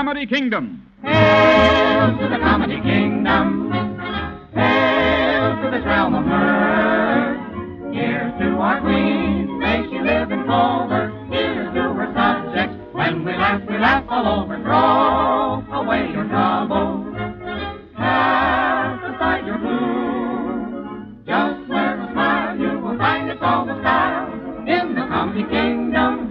Comedy Kingdom. Hail to the Comedy Kingdom. Hail to this realm of mirth. Here's to our queen, may she live in clover. Here's to her subjects, when we laugh all over. Throw away your troubles, cast aside your gloom. Just wear a smile, you will find it's all the style in the Comedy Kingdom.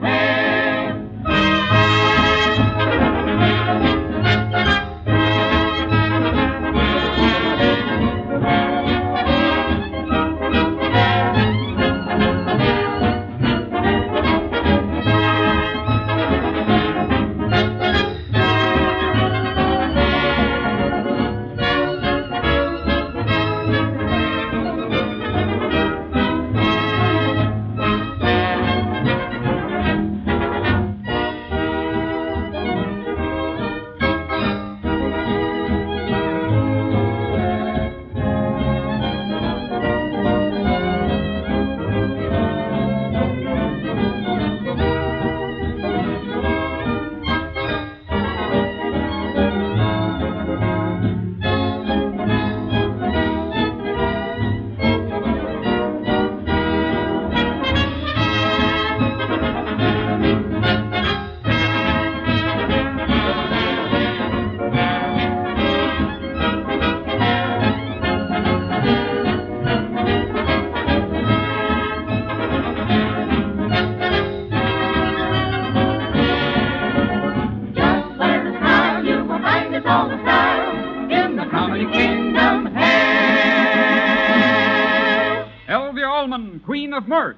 Queen of Mirth.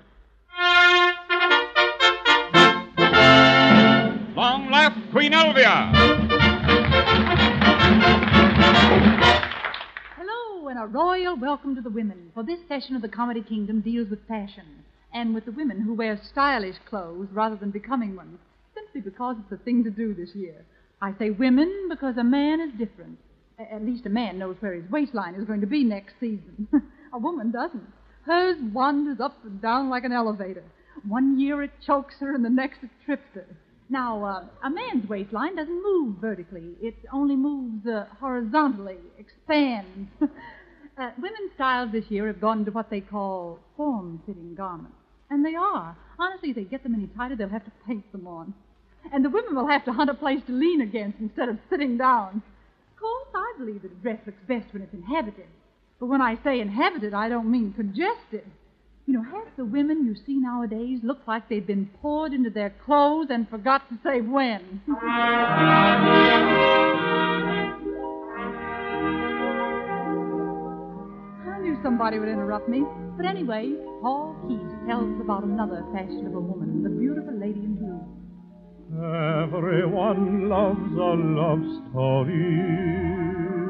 Long laugh, Queen Elvia. Hello, and a royal welcome to the women, for this session of the Comedy Kingdom deals with fashion, and with the women who wear stylish clothes rather than becoming ones, simply because it's the thing to do this year. I say women because a man is different. At least a man knows where his waistline is going to be next season. A woman doesn't. Hers wanders up and down like an elevator. One year it chokes her, and the next it trips her. Now, a man's waistline doesn't move vertically. It only moves horizontally, expands. Women's styles this year have gone into what they call form-fitting garments. And they are. Honestly, if they get them any tighter, they'll have to paint them on. And the women will have to hunt a place to lean against instead of sitting down. Of course, I believe that a dress looks best when it's inhabited. But when I say inhabited, I don't mean congested. You know, half the women you see nowadays look like they've been poured into their clothes and forgot to say when. I knew somebody would interrupt me. But anyway, Paul Keith tells about another fashionable woman, the beautiful lady in blue. Everyone loves a love story,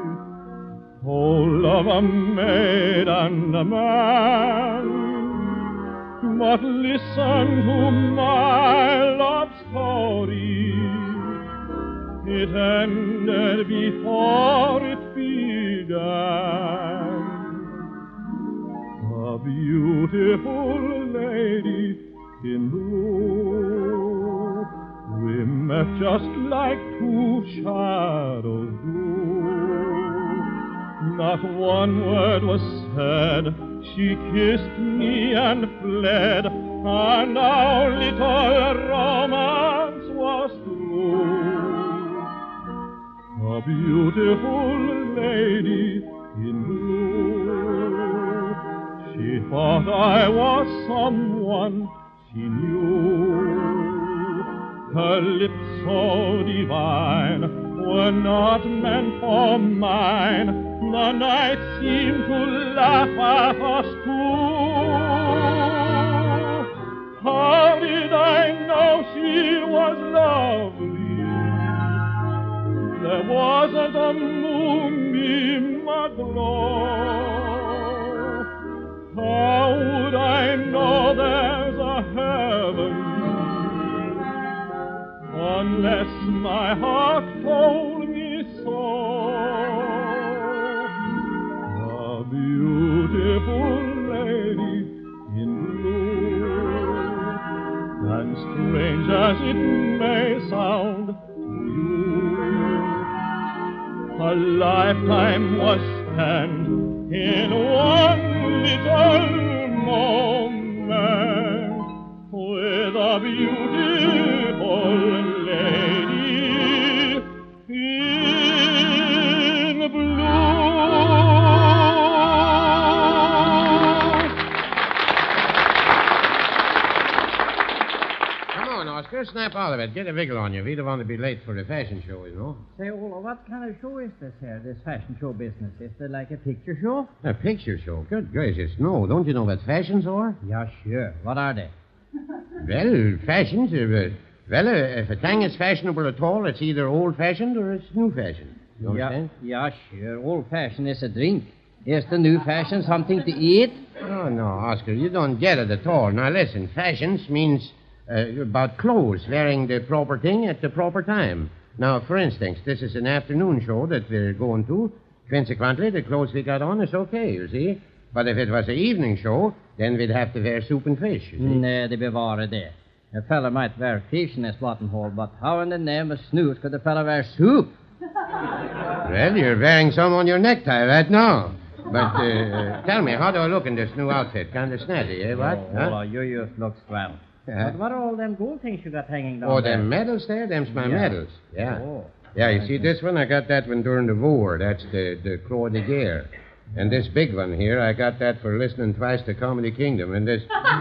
told of a maid and a man. But listen to my love story. It ended before it began. A beautiful lady in blue, we met just like two shadows do. Not one word was said. She kissed me and fled, and our little romance was through. A beautiful lady in blue, she thought I was someone she knew. Her lips so divine were not meant for mine. The night seemed to laugh at us two. How did I know she was lovely? There wasn't a moonbeam aglow. How would I know there's a heaven unless my heart told me so? Beautiful lady in blue, and strange as it may sound to you, a lifetime was spent in one little moment with a beautiful lady in blue. Come on, Oscar, snap out of it. Get a wiggle on you. We don't want to be late for the fashion show, you know. Say, Ola, what kind of show is this here, this fashion show business? Is it like a picture show? A picture show? Good gracious. No, don't you know what fashions are? Yeah, sure. What are they? Well, fashions are... if a thing is fashionable at all, it's either old-fashioned or it's new-fashioned. You understand? Yeah, sure. Old-fashioned is a drink. Is the new fashion something to eat? Oh, no, Oscar, you don't get it at all. Now, listen, fashions means about clothes, wearing the proper thing at the proper time. Now, for instance, this is an afternoon show that we're going to. Consequently, the clothes we got on is okay, you see. But if it was an evening show, then we'd have to wear soup and fish, you see. Nej, det bevare det. A fella might wear fish in his buttonhole, but how in the name of snooze could a fella wear soup? Well, you're wearing some on your necktie right now. But tell me, how do I look in this new outfit? Kind of snazzy, eh? What? Ola, you just look swell. But what are all them gold things you got hanging down Oh, there? them medals there? Them's my medals. Yeah. Oh. Yeah, you see, this one, I got that one during the war. That's the Croix de Guerre. And this big one here, I got that for listening twice to Comedy Kingdom. And this...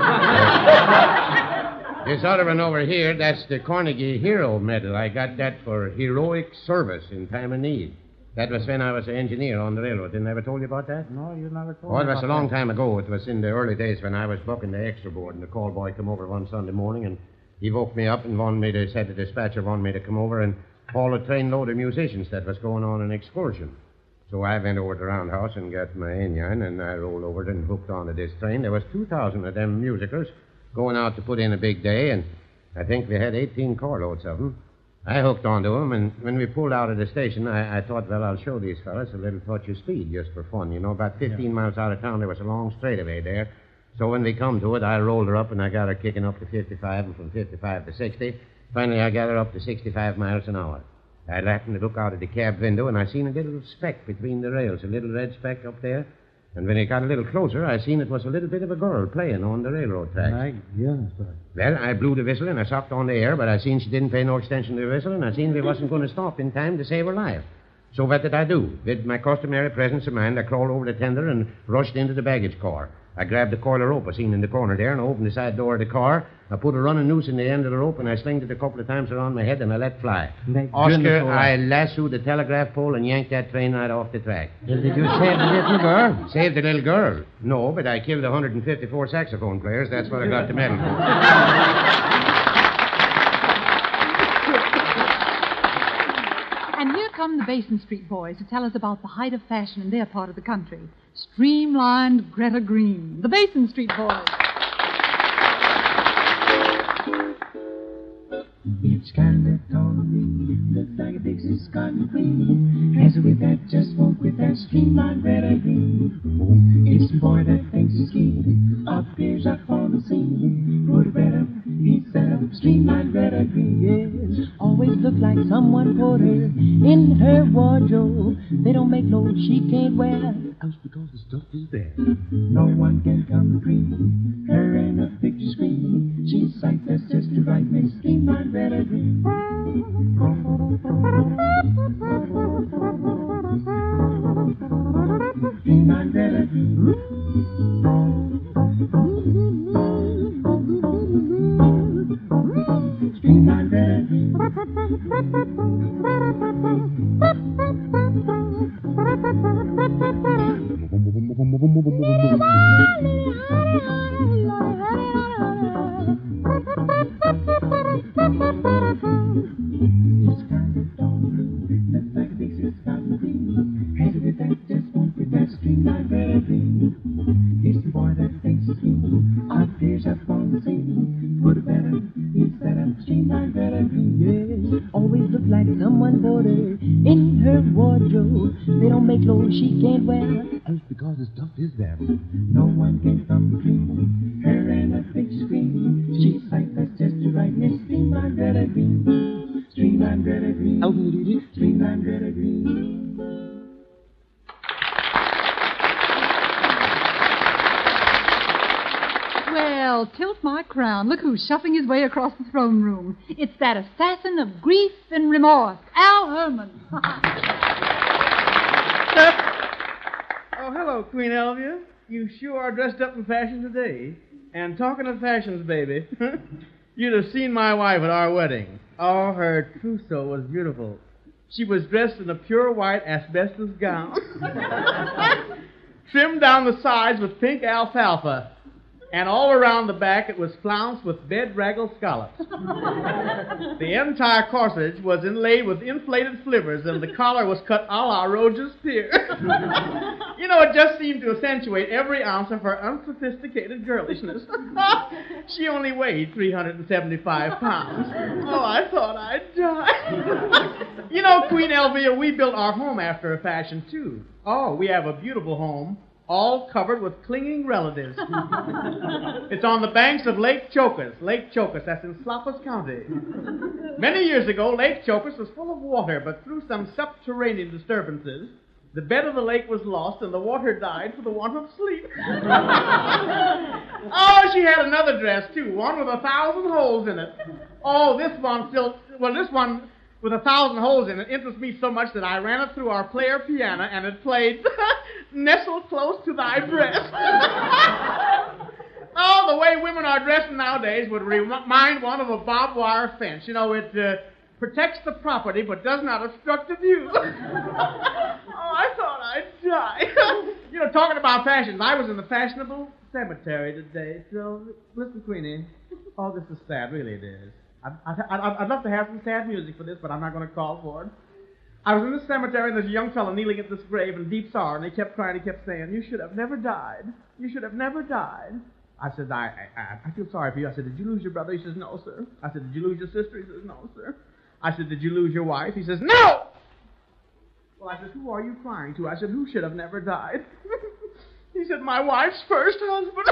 this other one over here, that's the Carnegie Hero Medal. I got that for heroic service in time of need. That was when I was an engineer on the railroad. Didn't I ever told you about that? No, you never told Oh, me it was about a long that. time ago. It was in the early days when I was booking the extra board, and the call boy come over one Sunday morning, and he woke me up and wanted me to, said the dispatcher wanted me to come over and haul a trainload of musicians that was going on an excursion. So I went over to the roundhouse and got my Indian, and I rolled over and hooked onto this train. There was 2,000 of them musicals going out to put in a big day, and I think we had 18 carloads of them. I hooked onto them, and when we pulled out of the station, I thought, well, I'll show these fellas a little touch of speed just for fun. You know, about 15 miles out of town, there was a long straightaway there. So when we come to it, I rolled her up, and I got her kicking up to 55, and from 55 to 60. Finally, I got her up to 65 miles an hour. I happened to look out of the cab window, and I seen a little speck between the rails, a little red speck up there. And when it got a little closer, I seen it was a little bit of a girl playing on the railroad tracks. Well, I blew the whistle, and I sucked on the air, but I seen she didn't pay no attention to the whistle, and I seen we wasn't going to stop in time to save her life. So what did I do? With my customary presence of mind, I crawled over the tender and rushed into the baggage car. I grabbed the coil of rope I seen in the corner there, and I opened the side door of the car. I put a running noose in the end of the rope, and I slinged it a couple of times around my head, and I let fly. Oscar, I lassoed the telegraph pole and yanked that train right off the track. Well, did you save the little girl? Saved the little girl? No, but I killed 154 saxophone players. That's what I got the medal for. And here come the Basin Street Boys to tell us about the height of fashion in their part of the country. Streamlined Greta Green. The Basin Street Boys. Each kind of Tony looks like a Dixie's cotton cream. Has it with that, just won't with that streamlined red and green. It's the boy that thinks he's keen, appears up on the scene. Put it better, he's set up, streamlined red and green. Yes, always look like someone put her in her wardrobe. They don't make clothes she can't wear. Just because the stuff is there. No one can come between her and a picture screen. She's sight that's just to right, Miss Streamlined Red and Green. Streamlined Red and Green. Streamlined Red and Green. Always look like someone put her in her wardrobe. They don't make clothes she can't wear. Just because the stuff is there. No one can come between her and a big screen. She's sight that's just to right, Miss Streamlined Red and Green. Streamlined Red and Green. Streamlined Red and Green. Well, tilt my crown. Look who's shuffling his way across the throne room. It's that assassin of grief and remorse, Al Herman. Oh, hello, Queen Elvia. You sure are dressed up in fashion today. And talking of fashions, baby, you'd have seen my wife at our wedding. Oh, her trousseau was beautiful. She was dressed in a pure white asbestos gown, trimmed down the sides with pink alfalfa, and all around the back it was flounced with bedraggled scallops. The entire corsage was inlaid with inflated slivers, and the collar was cut a la Roger's Pier. You know, it just seemed to accentuate every ounce of her unsophisticated girlishness. She only weighed 375 pounds. Oh, I thought I'd die. You know, Queen Elvia, we built our home after a fashion, too. Oh, we have a beautiful home, all covered with clinging relatives. It's on the banks of Lake Chocas. Lake Chocas, that's in Slopus County. Many years ago, Lake Chocas was full of water, but through some subterranean disturbances, the bed of the lake was lost and the water died for the want of sleep. Oh, she had another dress, too, one with 1,000 holes in it. Oh, this one with 1,000 holes in it interests me so much that I ran it through our player piano and it played Nestle Close to Thy Breast. Oh, the way women are dressing nowadays would remind one of a barbed wire fence. You know, it protects the property but does not obstruct the view. Oh, I thought I'd die. You know, talking about fashions, I was in the fashionable cemetery today. So, listen, Queenie. Oh, this is sad, really it is. I'd love to have some sad music for this, but I'm not going to call for it. I was in the cemetery, and there's a young fellow kneeling at this grave in deep sorrow, and he kept crying, he kept saying, "You should have never died. You should have never died." I said, I feel sorry for you. I said, "Did you lose your brother?" He says, "No, sir." I said, "Did you lose your sister?" He says, "No, sir." I said, "Did you lose your wife?" He says, "No!" Well, I said, "Who are you crying to?" I said, "Who should have never died?" He said, "My wife's first husband."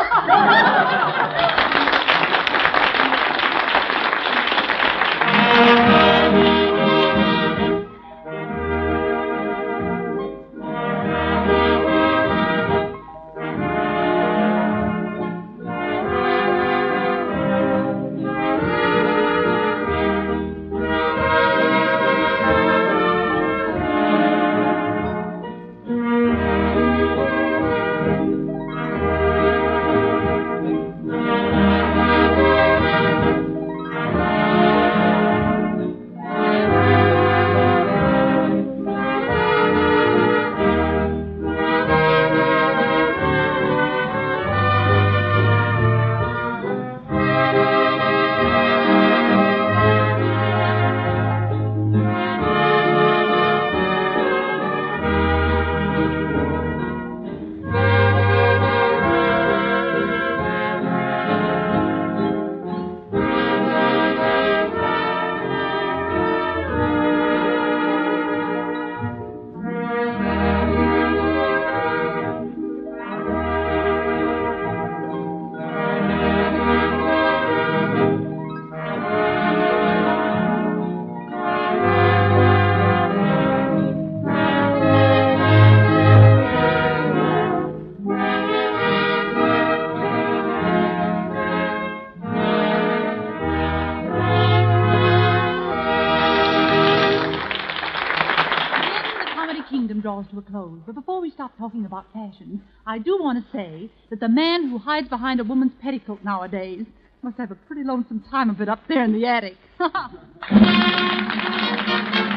Draws to a close. But before we stop talking about fashion, I do want to say that the man who hides behind a woman's petticoat nowadays must have a pretty lonesome time of it up there in the attic.